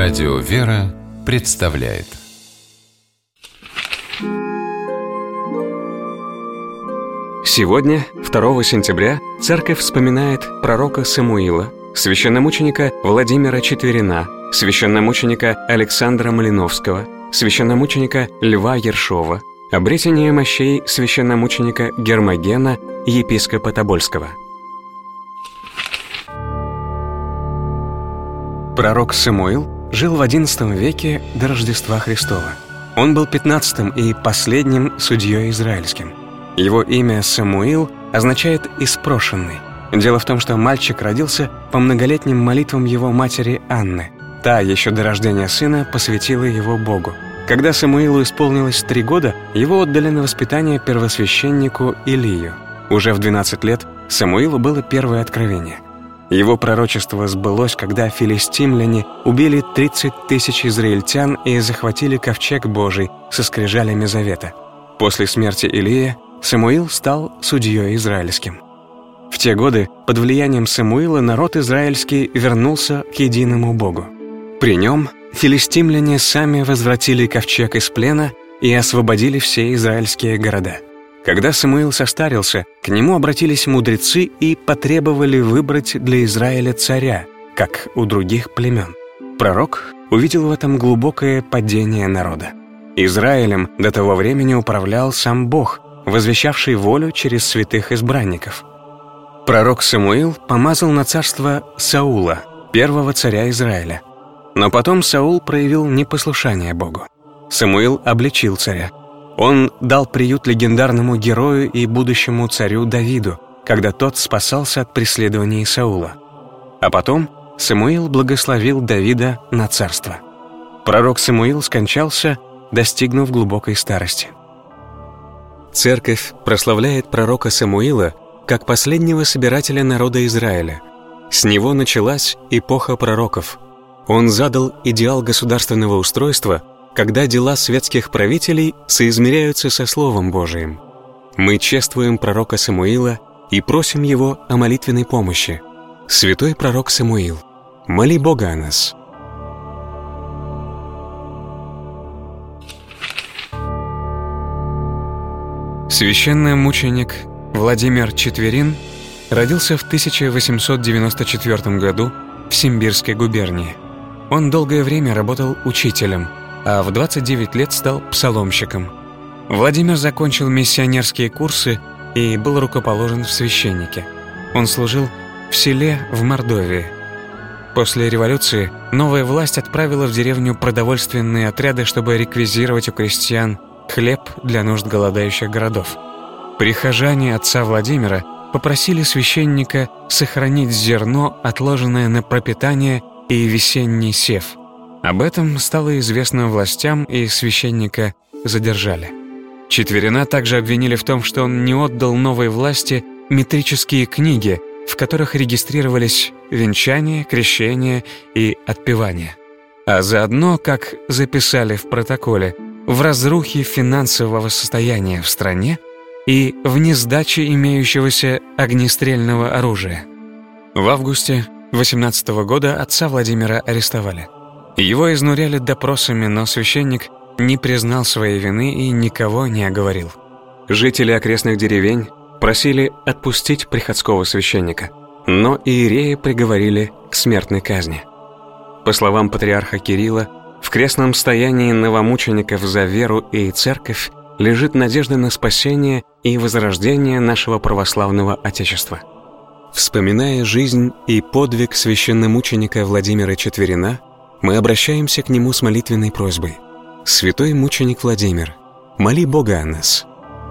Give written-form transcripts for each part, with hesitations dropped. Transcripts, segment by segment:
Радио «Вера» представляет. Сегодня, 2 сентября, Церковь вспоминает пророка Самуила, священномученика Владимира Четверина, священномученика Александра Малиновского, священномученика Льва Ершова, обретение мощей священномученика Гермогена, епископа Тобольского. Пророк Самуил жил в XI веке до Рождества Христова. Он был 15-м и последним судьей израильским. Его имя Самуил означает «испрошенный». Дело в том, что мальчик родился по многолетним молитвам его матери Анны. Та еще до рождения сына посвятила его Богу. Когда Самуилу исполнилось 3 года, его отдали на воспитание первосвященнику Илию. Уже в 12 лет Самуилу было первое откровение. Его пророчество сбылось, когда филистимляне убили 30 000 израильтян и захватили ковчег Божий со скрижалями завета. После смерти Илия Самуил стал судьей израильским. В те годы под влиянием Самуила народ израильский вернулся к единому Богу. При нем филистимляне сами возвратили ковчег из плена и освободили все израильские города. Когда Самуил состарился, к нему обратились мудрецы и потребовали выбрать для Израиля царя, как у других племен. Пророк увидел в этом глубокое падение народа. Израилем до того времени управлял сам Бог, возвещавший волю через святых избранников. Пророк Самуил помазал на царство Саула, первого царя Израиля. Но потом Саул проявил непослушание Богу. Самуил обличил царя. Он дал приют легендарному герою и будущему царю Давиду, когда тот спасался от преследований Саула. А потом Самуил благословил Давида на царство. Пророк Самуил скончался, достигнув глубокой старости. Церковь прославляет пророка Самуила как последнего собирателя народа Израиля. С него началась эпоха пророков. Он задал идеал государственного устройства, когда дела светских правителей соизмеряются со Словом Божиим. Мы чествуем пророка Самуила и просим его о молитвенной помощи. Святой пророк Самуил, моли Бога о нас. Священномученик Владимир Четверин родился в 1894 году в Симбирской губернии. Он долгое время работал учителем, а в 29 лет стал псаломщиком. Владимир закончил миссионерские курсы и был рукоположен в священнике. Он служил в селе в Мордовии. После революции новая власть отправила в деревню продовольственные отряды, чтобы реквизировать у крестьян хлеб для нужд голодающих городов. Прихожане отца Владимира попросили священника сохранить зерно, отложенное на пропитание и весенний сев. Об этом стало известно властям, и священника задержали. Четверина также обвинили в том, что он не отдал новой власти метрические книги, в которых регистрировались венчание, крещение и отпевание. А заодно, как записали в протоколе, в разрухе финансового состояния в стране и в несдаче имеющегося огнестрельного оружия. В августе 18 года отца Владимира арестовали. Его изнуряли допросами, но священник не признал своей вины и никого не оговорил. Жители окрестных деревень просили отпустить приходского священника, но иереи приговорили к смертной казни. По словам патриарха Кирилла, в крестном стоянии новомучеников за веру и церковь лежит надежда на спасение и возрождение нашего православного Отечества. Вспоминая жизнь и подвиг священномученика Владимира Четверина, мы обращаемся к нему с молитвенной просьбой. Святой мученик Владимир, моли Бога о нас.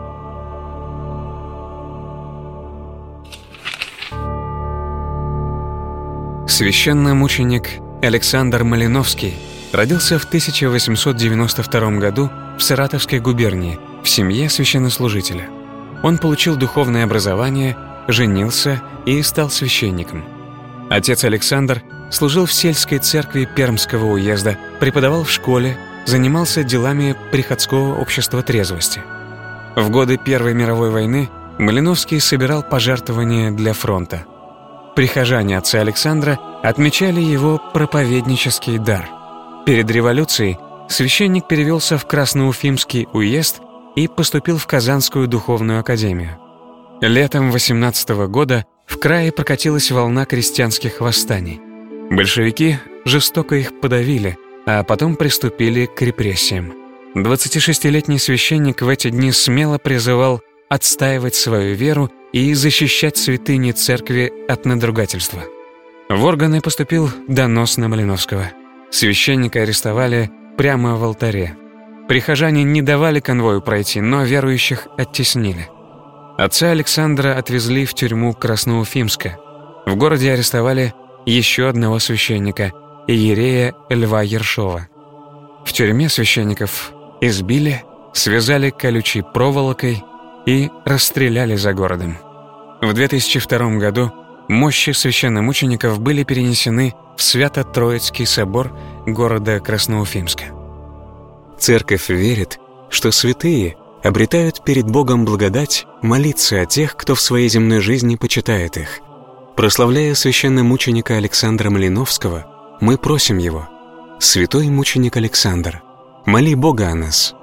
Священномученик Александр Малиновский родился в 1892 году в Саратовской губернии в семье священнослужителя. Он получил духовное образование, женился и стал священником. Отец Александр служил в сельской церкви Пермского уезда, преподавал в школе, занимался делами приходского общества трезвости. В годы Первой мировой войны Малиновский собирал пожертвования для фронта. Прихожане отца Александра отмечали его проповеднический дар. Перед революцией священник перевелся в Красноуфимский уезд и поступил в Казанскую духовную академию. Летом 18 года в крае прокатилась волна крестьянских восстаний. Большевики жестоко их подавили, а потом приступили к репрессиям. 26-летний священник в эти дни смело призывал отстаивать свою веру и защищать святыни церкви от надругательства. В органы поступил донос на Малиновского. Священника арестовали прямо в алтаре. Прихожане не давали конвою пройти, но верующих оттеснили. Отца Александра отвезли в тюрьму Красноуфимска. В городе арестовали еще одного священника, иерея Льва Ершова. В тюрьме священников избили, связали колючей проволокой и расстреляли за городом. В 2002 году мощи священномучеников были перенесены в Свято-Троицкий собор города Красноуфимска. Церковь верит, что святые обретают перед Богом благодать молиться о тех, кто в своей земной жизни почитает их. Прославляя священномученика Александра Малиновского, мы просим его: «Святой мученик Александр, моли Бога о нас».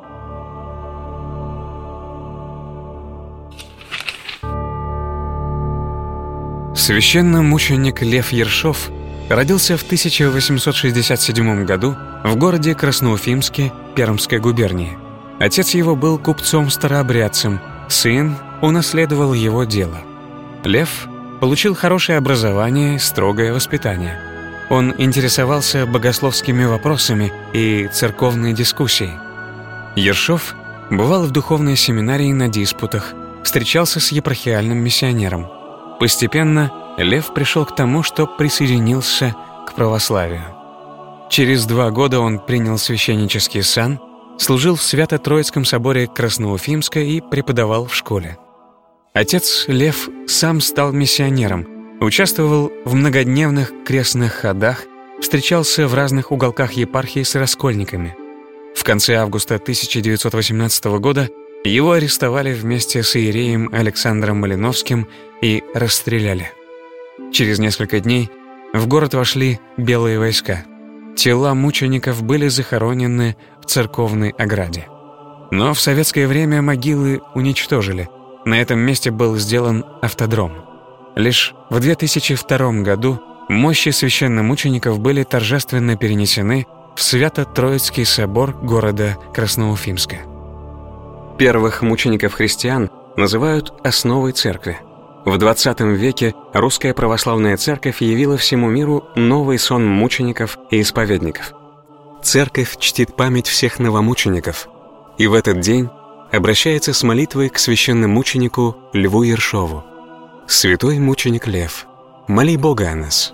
Священномученик Лев Ершов родился в 1867 году в городе Красноуфимске Пермской губернии. Отец его был купцом-старообрядцем, сын унаследовал его дело. Лев получил хорошее образование и строгое воспитание. Он интересовался богословскими вопросами и церковной дискуссией. Ершов бывал в духовной семинарии на диспутах, встречался с епархиальным миссионером. Постепенно Лев пришел к тому, что присоединился к православию. Через 2 года он принял священнический сан, служил в Свято-Троицком соборе Красноуфимска и преподавал в школе. Отец Лев сам стал миссионером, участвовал в многодневных крестных ходах, встречался в разных уголках епархии с раскольниками. В конце августа 1918 года его арестовали вместе с иереем Александром Малиновским и расстреляли. Через несколько дней в город вошли белые войска. Тела мучеников были захоронены в церковной ограде. Но в советское время могилы уничтожили. На этом месте был сделан автодром. Лишь в 2002 году мощи священномучеников были торжественно перенесены в Свято-Троицкий собор города Красноуфимска. Первых мучеников-христиан называют основой церкви. В XX веке русская православная церковь явила всему миру новый сон мучеников и исповедников. Церковь чтит память всех новомучеников и в этот день обращается с молитвой к священномученику Льву Ершову: «Святой мученик Лев, моли Бога о нас».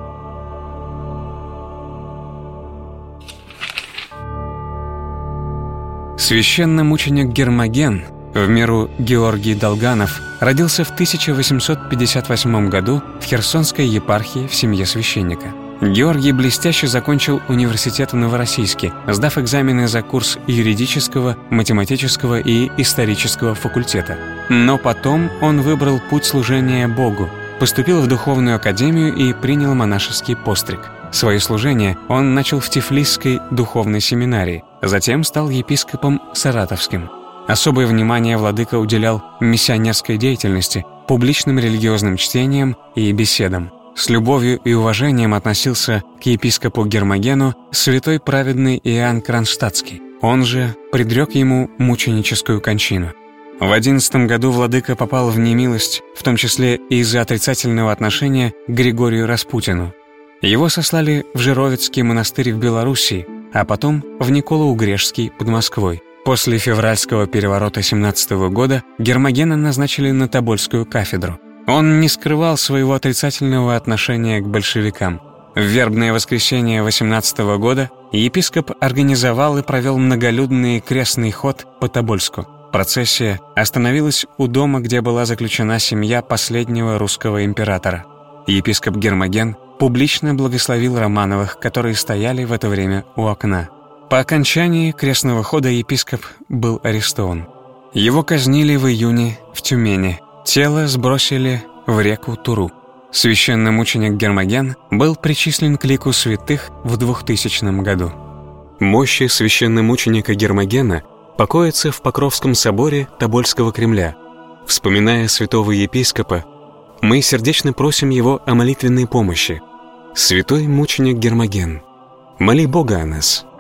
Священномученик Гермоген, в меру Георгий Долганов, родился в 1858 году в Херсонской епархии в семье священника. Георгий блестяще закончил университет в Новороссийске, сдав экзамены за курс юридического, математического и исторического факультета. Но потом он выбрал путь служения Богу, поступил в духовную академию и принял монашеский постриг. Свое служение он начал в Тифлисской духовной семинарии, затем стал епископом Саратовским. Особое внимание владыка уделял миссионерской деятельности, публичным религиозным чтениям и беседам. С любовью и уважением относился к епископу Гермогену святой праведный Иоанн Кронштадтский. Он же предрек ему мученическую кончину. В 11 году владыка попал в немилость, в том числе и из-за отрицательного отношения к Григорию Распутину. Его сослали в Жировицкий монастырь в Белоруссии, а потом в Николо-Угрешский под Москвой. После февральского переворота 17 года Гермогена назначили на Тобольскую кафедру. Он не скрывал своего отрицательного отношения к большевикам. В вербное воскресенье 18 года епископ организовал и провел многолюдный крестный ход по Тобольску. Процессия остановилась у дома, где была заключена семья последнего русского императора. Епископ Гермоген публично благословил Романовых, которые стояли в это время у окна. По окончании крестного хода епископ был арестован. Его казнили в июне в Тюмени. Тело сбросили в реку Туру. Священномученик Гермоген был причислен к лику святых в 2000 году. Мощи священномученика Гермогена покоятся в Покровском соборе Тобольского Кремля. Вспоминая святого епископа, мы сердечно просим его о молитвенной помощи. Святой мученик Гермоген, моли Бога о нас.